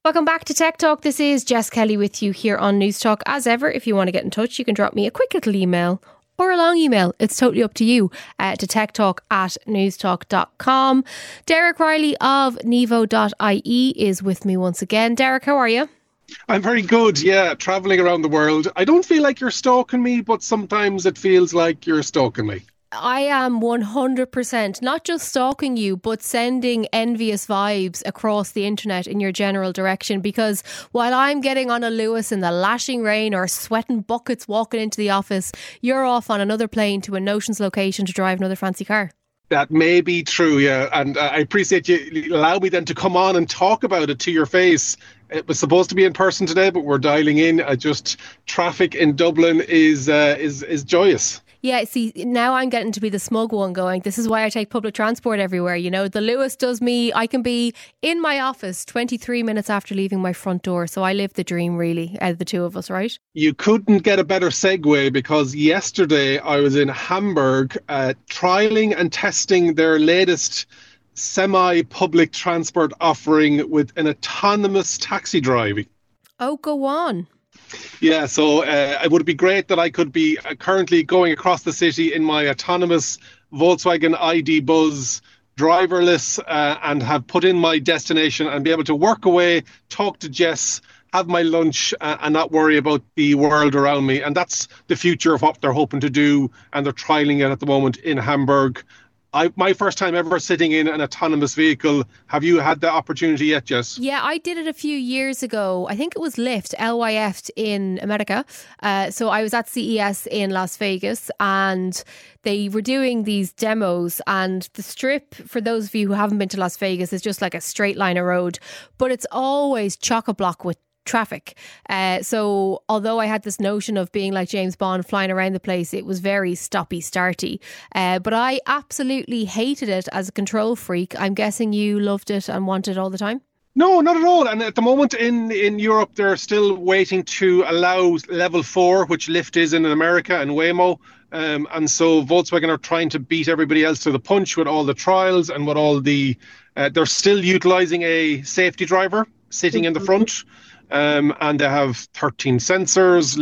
Welcome back to Tech Talk. This is Jess Kelly with you here on News Talk. As ever, if you want to get in touch, you can drop me a quick little email or a long email. It's totally up to you, to techtalk@newstalk.com. Derek Riley of Nevo.ie is with me once again. Derek, how are you? I'm very good, yeah, travelling around the world. I don't feel like you're stalking me, but sometimes it feels like you're stalking me. I am 100% not just stalking you, but sending envious vibes across the internet in your general direction, because while I'm getting on a Lewis in the lashing rain or sweating buckets walking into the office, you're off on another plane to a Notions location to drive another fancy car. That may be true, yeah, and I appreciate you allow me then to come on and talk about it to your face. It was supposed to be in person today, but we're dialing in. Just traffic in Dublin is joyous. Yeah, see, now I'm getting to be the smug one going, this is why I take public transport everywhere. You know, the Lewis does me, I can be in my office 23 minutes after leaving my front door. So I live the dream, really, out of the two of us, right? You couldn't get a better segue, because yesterday I was in Hamburg trialling and testing their latest semi-public transport offering with an autonomous taxi driving. Oh, go on. Yeah, so it would be great that I could be currently going across the city in my autonomous Volkswagen ID Buzz, driverless, and have put in my destination and be able to work away, talk to Jess, have my lunch, and not worry about the world around me. And that's the future of what they're hoping to do, and they're trialling it at the moment in Hamburg. My first time ever sitting in an autonomous vehicle. Have you had the opportunity yet, Jess? Yeah, I did it a few years ago. I think it was Lyft, LYF in America. So I was at CES in Las Vegas, and they were doing these demos, and the strip, for those of you who haven't been to Las Vegas, is just like a straight line of road, but it's always chock-a-block with traffic. So although I had this notion of being like James Bond flying around the place, it was very stoppy-starty. But I absolutely hated it as a control freak. I'm guessing you loved it and wanted it all the time? No, not at all. And at the moment in Europe, they're still waiting to allow level 4, which Lyft is in America, and Waymo. And so Volkswagen are trying to beat everybody else to the punch with all the trials and with all the... they're still utilising a safety driver sitting in the front. And they have 13 sensors,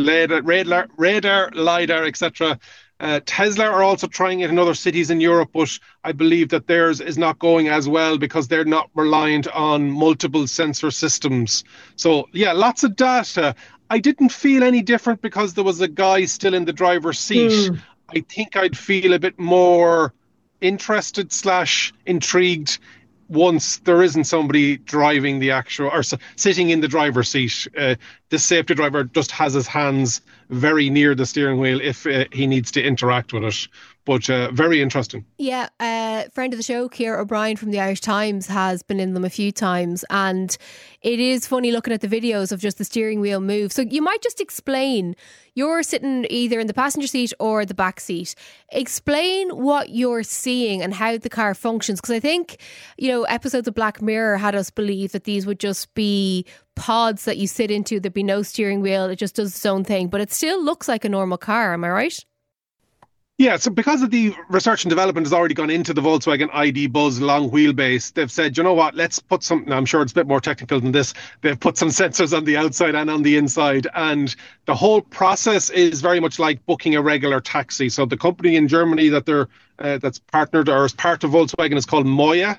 radar, LiDAR, etc. Tesla are also trying it in other cities in Europe, but I believe that theirs is not going as well because they're not reliant on multiple sensor systems. So, yeah, lots of data. I didn't feel any different because there was a guy still in the driver's seat. I think I'd feel a bit more interested / intrigued once there isn't somebody driving the actual or sitting in the driver's seat. The safety driver just has his hands very near the steering wheel if he needs to interact with it. But very interesting. Yeah, friend of the show, Ciara O'Brien from the Irish Times, has been in them a few times, and it is funny looking at the videos of just the steering wheel move. So you might just explain, you're sitting either in the passenger seat or the back seat. Explain what you're seeing and how the car functions, because I think, you know, episodes of Black Mirror had us believe that these would just be pods that you sit into, there'd be no steering wheel, it just does its own thing, but it still looks like a normal car, am I right? Yeah, so because of the research and development has already gone into the Volkswagen ID Buzz long wheelbase, they've said, you know what, let's put some, now I'm sure it's a bit more technical than this, they've put some sensors on the outside and on the inside, and the whole process is very much like booking a regular taxi. So the company in Germany that they're that's partnered or is part of Volkswagen is called MOIA,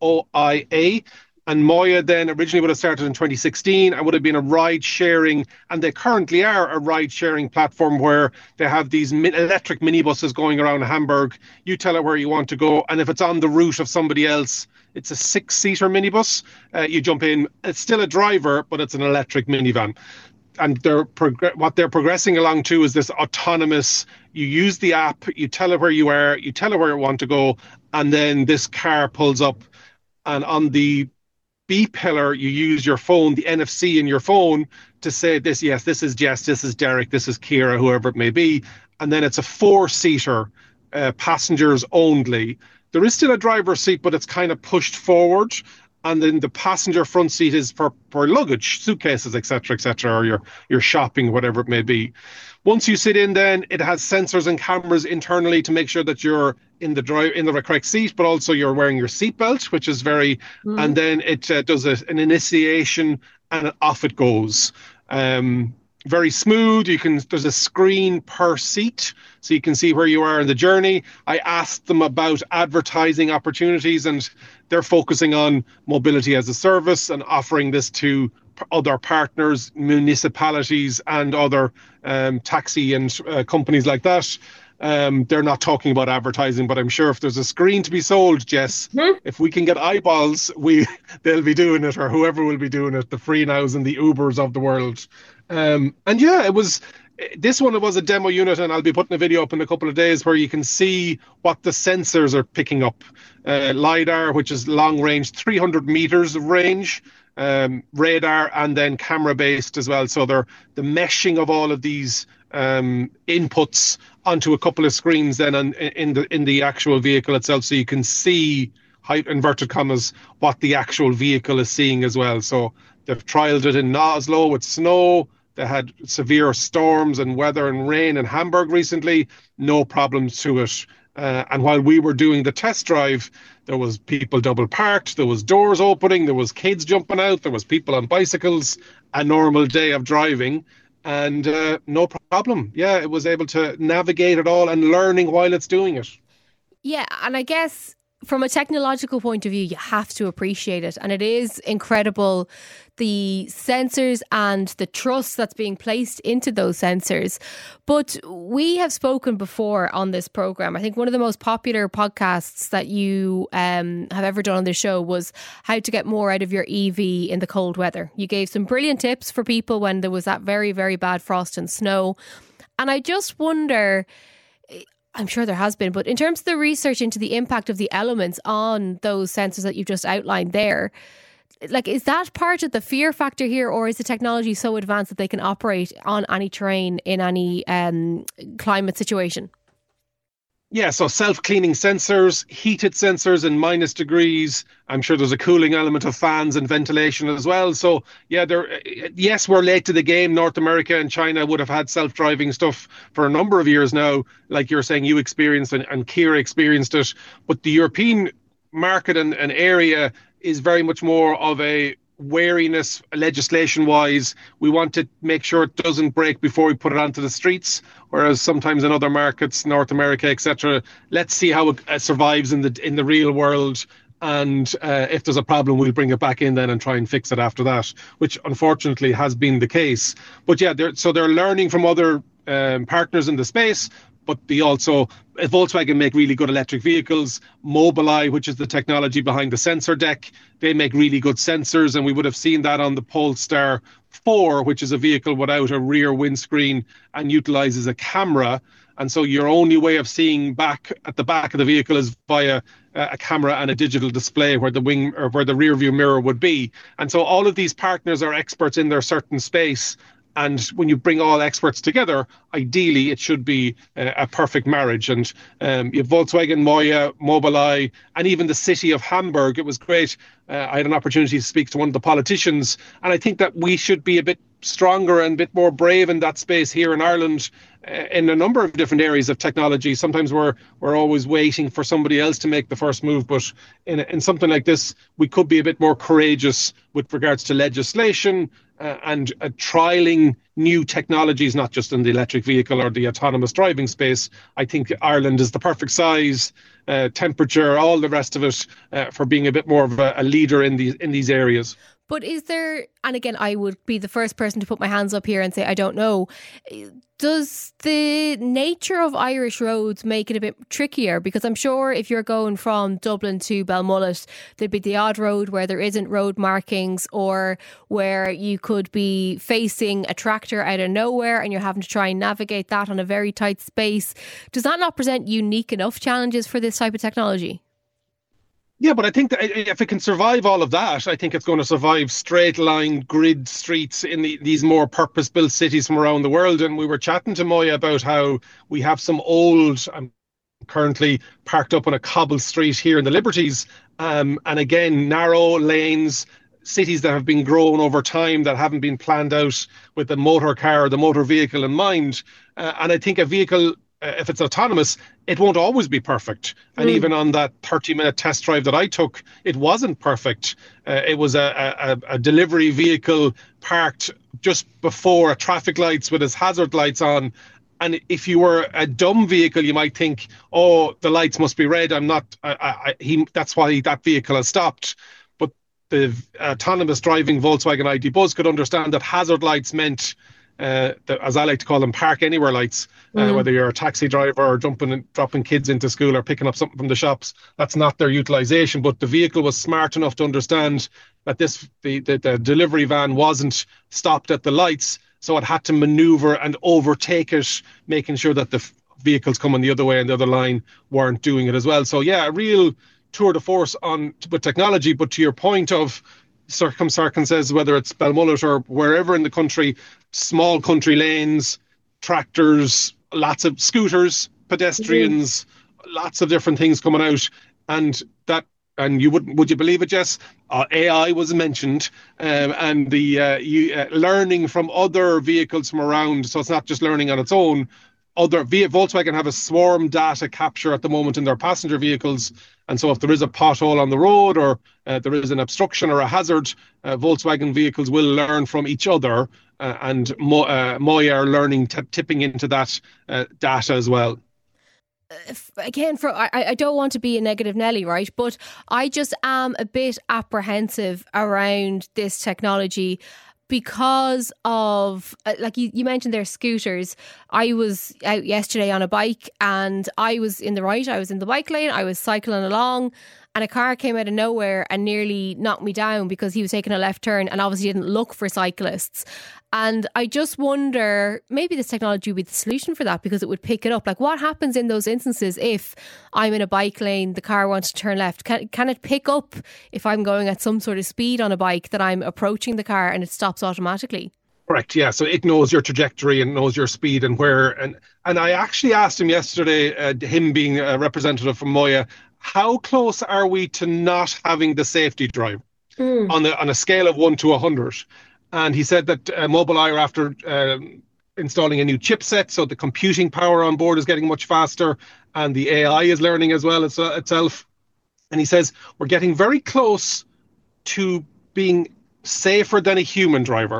MOIA. And MOIA then originally would have started in 2016 and would have been a ride-sharing, and they currently are a ride-sharing platform where they have these electric minibuses going around Hamburg. You tell it where you want to go, and if it's on the route of somebody else, it's a 6-seater minibus. You jump in. It's still a driver, but it's an electric minivan. And what they're progressing along to is this autonomous, you use the app, you tell it where you are, you tell it where you want to go, and then this car pulls up, and on the B pillar, you use your phone, the NFC in your phone, to say this, yes, this is Jess, this is Derek, this is Ciara, whoever it may be. And then it's a 4-seater, passengers only. There is still a driver's seat, but it's kind of pushed forward. And then the passenger front seat is for luggage, suitcases, etc., or your shopping, whatever it may be. Once you sit in, then it has sensors and cameras internally to make sure that you're in the correct seat, but also you're wearing your seatbelt, which is very. And then it does an initiation and off it goes. Very smooth. There's a screen per seat, so you can see where you are in the journey. I asked them about advertising opportunities, and they're focusing on mobility as a service and offering this to other partners, municipalities, and other taxi and companies like that. They're not talking about advertising, but I'm sure if there's a screen to be sold, Jess, if we can get eyeballs, they'll be doing it, or whoever will be doing it, the FreeNows and the Ubers of the world. And yeah, it was a demo unit, and I'll be putting a video up in a couple of days where you can see what the sensors are picking up. LiDAR, which is long range, 300 meters of range, radar, and then camera based as well. So they're the meshing of all of these inputs onto a couple of screens then in the actual vehicle itself, so you can see, inverted commas, what the actual vehicle is seeing as well. So they've trialed it in Oslo with snow. They had severe storms and weather and rain in Hamburg recently. No problems to it. And while we were doing the test drive, there was people double parked, there was doors opening, there was kids jumping out, there was people on bicycles, a normal day of driving, and no problem. Yeah, it was able to navigate it all and learning while it's doing it. Yeah, and I guess from a technological point of view, you have to appreciate it. And it is incredible, the sensors and the trust that's being placed into those sensors. But we have spoken before on this programme. I think one of the most popular podcasts that you have ever done on this show was how to get more out of your EV in the cold weather. You gave some brilliant tips for people when there was that very, very bad frost and snow. And I just wonder, I'm sure there has been, but in terms of the research into the impact of the elements on those sensors that you've just outlined there, like, is that part of the fear factor here, or is the technology so advanced that they can operate on any terrain in any climate situation? Yeah, so self-cleaning sensors, heated sensors in minus degrees. I'm sure there's a cooling element of fans and ventilation as well. So yeah, yes, we're late to the game. North America and China would have had self-driving stuff for a number of years now. Like you're saying, you experienced and Kira experienced it. But the European market and area is very much more of a wariness legislation-wise. We want to make sure it doesn't break before we put it onto the streets, whereas sometimes in other markets, North America, etc., let's see how it survives in the real world, and if there's a problem, we'll bring it back in then and try and fix it after that, which unfortunately has been the case. But yeah, they're learning from other partners in the space. But Volkswagen make really good electric vehicles. Mobileye, which is the technology behind the sensor deck, they make really good sensors, and we would have seen that on the Polestar 4, which is a vehicle without a rear windscreen and utilizes a camera. And so your only way of seeing back at the back of the vehicle is via a camera and a digital display where the wing or where the rear view mirror would be. And so all of these partners are experts in their certain space. And when you bring all experts together, ideally, it should be a perfect marriage. And you have Volkswagen, MOIA, Mobileye, and even the city of Hamburg. It was great. I had an opportunity to speak to one of the politicians. And I think that we should be a bit stronger and a bit more brave in that space here in Ireland in a number of different areas of technology. Sometimes we're always waiting for somebody else to make the first move. But in something like this, we could be a bit more courageous with regards to legislation, and trialing new technologies, not just in the electric vehicle or the autonomous driving space. I think Ireland is the perfect size, temperature, all the rest of it, for being a bit more of a leader in these areas. But is there, and again, I would be the first person to put my hands up here and say, I don't know. Does the nature of Irish roads make it a bit trickier? Because I'm sure if you're going from Dublin to Belmullet, there'd be the odd road where there isn't road markings, or where you could be facing a tractor out of nowhere and you're having to try and navigate that on a very tight space. Does that not present unique enough challenges for this type of technology? Yeah, but I think that if it can survive all of that, I think it's going to survive straight line grid streets in these more purpose-built cities from around the world. And we were chatting to Moya about how we have some I'm currently parked up on a cobble street here in the Liberties. And again, narrow lanes, cities that have been grown over time that haven't been planned out with the motor car or the motor vehicle in mind. And I think a vehicle if it's autonomous, it won't always be perfect. And even on that 30-minute test drive that I took, it wasn't perfect. It was a delivery vehicle parked just before traffic lights with its hazard lights on. And if you were a dumb vehicle, you might think, "Oh, the lights must be red. I'm not. That's why that vehicle has stopped." But the autonomous driving Volkswagen ID Buzz could understand that hazard lights meant, as I like to call them, park anywhere lights. Whether you're a taxi driver or dropping kids into school or picking up something from the shops, that's not their utilization. But the vehicle was smart enough to understand that the delivery van wasn't stopped at the lights. So it had to maneuver and overtake it, making sure that the vehicles coming the other way and the other line weren't doing it as well. So yeah, a real tour de force with technology. But to your point of circumstances, whether it's Belmullet or wherever in the country, small country lanes, tractors, lots of scooters, pedestrians, lots of different things coming out, and would you believe it, Jess? AI was mentioned, and the learning from other vehicles from around. So it's not just learning on its own. Volkswagen have a swarm data capture at the moment in their passenger vehicles, and so if there is a pothole on the road or there is an obstruction or a hazard, Volkswagen vehicles will learn from each other, and MOIA are learning, tipping into that data as well. Again, I don't want to be a negative Nelly, right? But I just am a bit apprehensive around this technology because of, like you mentioned their scooters. I was out yesterday on a bike and I was in the bike lane, I was cycling along, and a car came out of nowhere and nearly knocked me down because he was taking a left turn and obviously didn't look for cyclists. And I just wonder, maybe this technology would be the solution for that, because it would pick it up. Like, what happens in those instances if I'm in a bike lane, the car wants to turn left? Can it pick up if I'm going at some sort of speed on a bike that I'm approaching the car and it stops automatically? Correct, yeah. So it knows your trajectory and knows your speed and where. And I actually asked him yesterday, him being a representative from MOIA, how close are we to not having the safety drive on a scale of 1 to 100? And he said that Mobileye are after installing a new chipset, so the computing power on board is getting much faster, and the AI is learning as well itself. And he says we're getting very close to being safer than a human driver,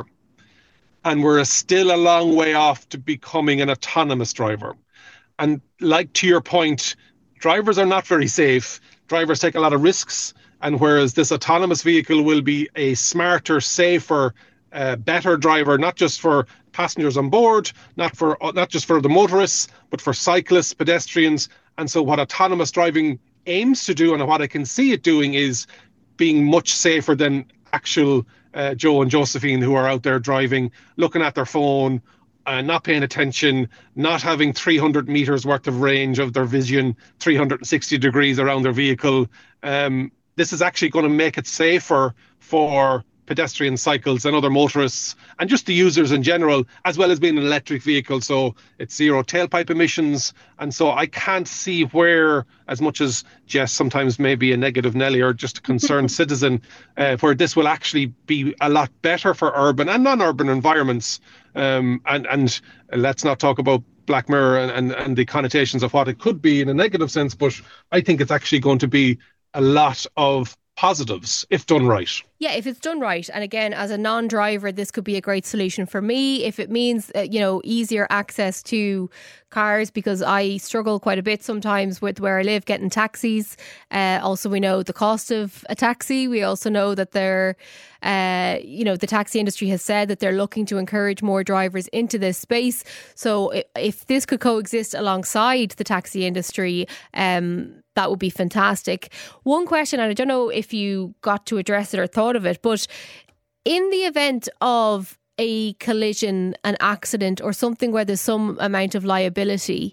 and we're still a long way off to becoming an autonomous driver. And like, to your point, drivers are not very safe. Drivers take a lot of risks, and whereas this autonomous vehicle will be a smarter, safer, better driver, not just for passengers on board, not just for the motorists, but for cyclists, pedestrians. And so what autonomous driving aims to do, and what I can see it doing, is being much safer than actual Joe and Josephine, who are out there driving, looking at their phone, not paying attention, not having 300 meters worth of range of their vision, 360 degrees around their vehicle. This is actually going to make it safer for pedestrian, cycles and other motorists, and just the users in general, as well as being an electric vehicle. So it's zero tailpipe emissions. And so I can't see where, as much as Jess sometimes may be a negative Nelly or just a concerned citizen, where this will actually be a lot better for urban and non-urban environments. And let's not talk about Black Mirror and the connotations of what it could be in a negative sense, but I think it's actually going to be a lot of positives if done right. Yeah, if it's done right. And again, as a non-driver, this could be a great solution for me if it means, easier access to cars, because I struggle quite a bit sometimes with where I live getting taxis. Also, we know the cost of a taxi. We also know that the taxi industry has said that they're looking to encourage more drivers into this space. So if this could coexist alongside the taxi industry, that would be fantastic. One question, and I don't know if you got to address it or thought of it, but in the event of a collision, an accident, or something where there's some amount of liability,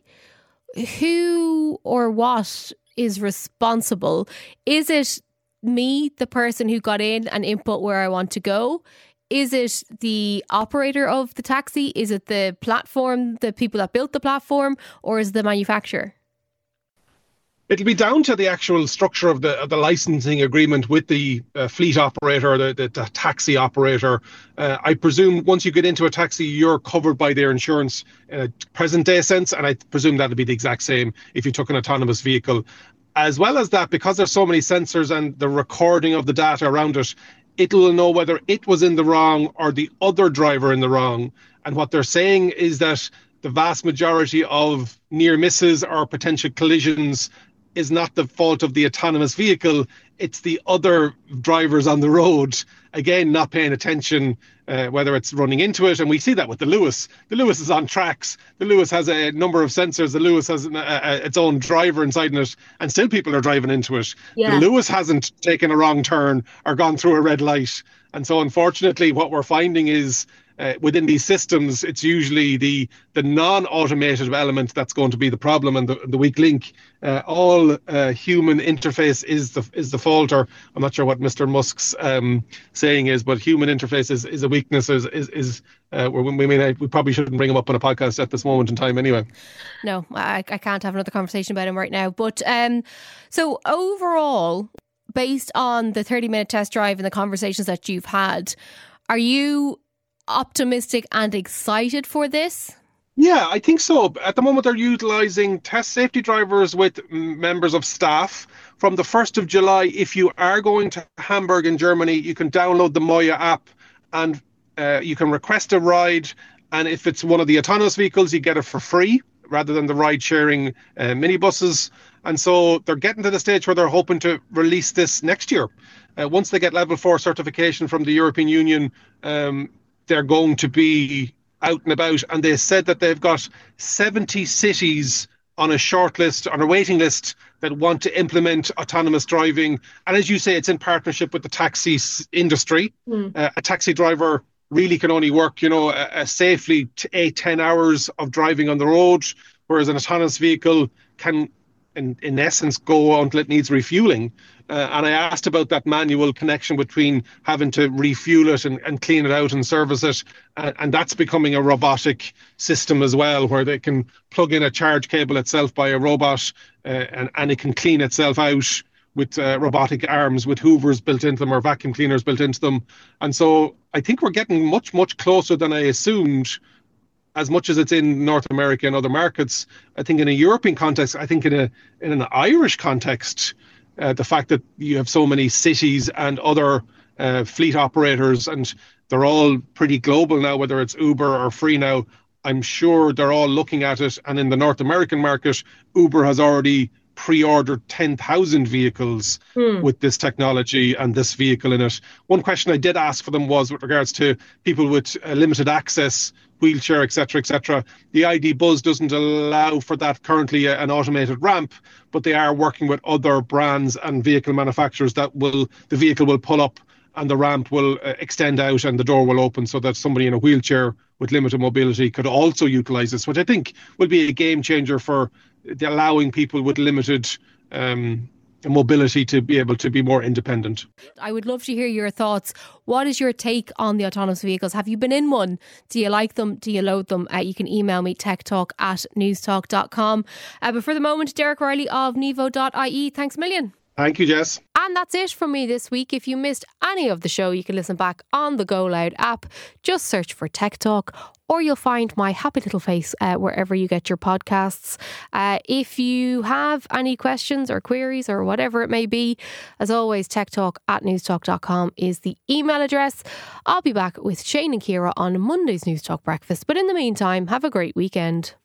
who or what is responsible? Is it me, the person who got in and input where I want to go? Is it the operator of the taxi? Is it the platform, the people that built the platform, or is it the manufacturer? It'll be down to the actual structure of the licensing agreement with the fleet operator, the taxi operator. I presume once you get into a taxi, you're covered by their insurance in a present day sense, and I presume that'll be the exact same if you took an autonomous vehicle. As well as that, because there's so many sensors and the recording of the data around it, it will know whether it was in the wrong or the other driver in the wrong. And what they're saying is that the vast majority of near misses or potential collisions is not the fault of the autonomous vehicle. It's the other drivers on the road, again, not paying attention, whether it's running into it. And we see that with the Lewis. The Lewis is on tracks. The Lewis has a number of sensors. The Lewis has its own driver inside it, and still people are driving into it. Yeah. The Lewis hasn't taken a wrong turn or gone through a red light. And so, unfortunately, what we're finding is within these systems, it's usually the non-automated element that's going to be the problem and the weak link. All human interface is the fault, or I'm not sure what Mr. Musk's saying is, but human interface is a weakness. We probably shouldn't bring him up on a podcast at this moment in time anyway. No, I can't have another conversation about him right now. But so overall, based on the 30-minute test drive and the conversations that you've had, are you optimistic and excited for this? Yeah, I think so. At the moment, they're utilising test safety drivers with members of staff. From the 1st of July, if you are going to Hamburg in Germany, you can download the Moya app and you can request a ride. And if it's one of the autonomous vehicles, you get it for free rather than the ride-sharing minibuses. And so they're getting to the stage where they're hoping to release this next year. Once they get level 4 certification from the European Union, they're going to be out and about. And they said that they've got 70 cities on a short list, on a waiting list, that want to implement autonomous driving. And as you say, it's in partnership with the taxi industry. A taxi driver really can only work, safely 8-10 hours of driving on the road, whereas an autonomous vehicle can, in essence, go until it needs refueling. And I asked about that manual connection between having to refuel it and clean it out and service it. And that's becoming a robotic system as well, where they can plug in a charge cable itself by a robot and it can clean itself out with robotic arms with hoovers built into them or vacuum cleaners built into them. And so I think we're getting much, much closer than I assumed. As much as it's in North America and other markets, I think in a European context, I think in an Irish context, the fact that you have so many cities and other fleet operators, and they're all pretty global now, whether it's Uber or Free Now, I'm sure they're all looking at it. And in the North American market, Uber has already pre-ordered 10,000 vehicles with this technology and this vehicle in it. One question I did ask for them was with regards to people with limited access, wheelchair, etc. The ID Buzz doesn't allow for that currently, an automated ramp, but they are working with other brands and vehicle manufacturers that the vehicle will pull up and the ramp will extend out and the door will open so that somebody in a wheelchair with limited mobility could also utilize this, which I think will be a game changer for allowing people with limited mobility to be able to be more independent. I would love to hear your thoughts. What is your take on the autonomous vehicles? Have you been in one? Do you like them? Do you loathe them? You can email me techtalk@newstalk.com. But for the moment, Derek Riley of Nevo.ie, thanks a million. Thank you, Jess. And that's it from me this week. If you missed any of the show, you can listen back on the Go Loud app. Just search for Tech Talk, or you'll find my happy little face wherever you get your podcasts. If you have any questions or queries or whatever it may be, as always, techtalk@newstalk.com is the email address. I'll be back with Shane and Ciara on Monday's News Talk Breakfast. But in the meantime, have a great weekend.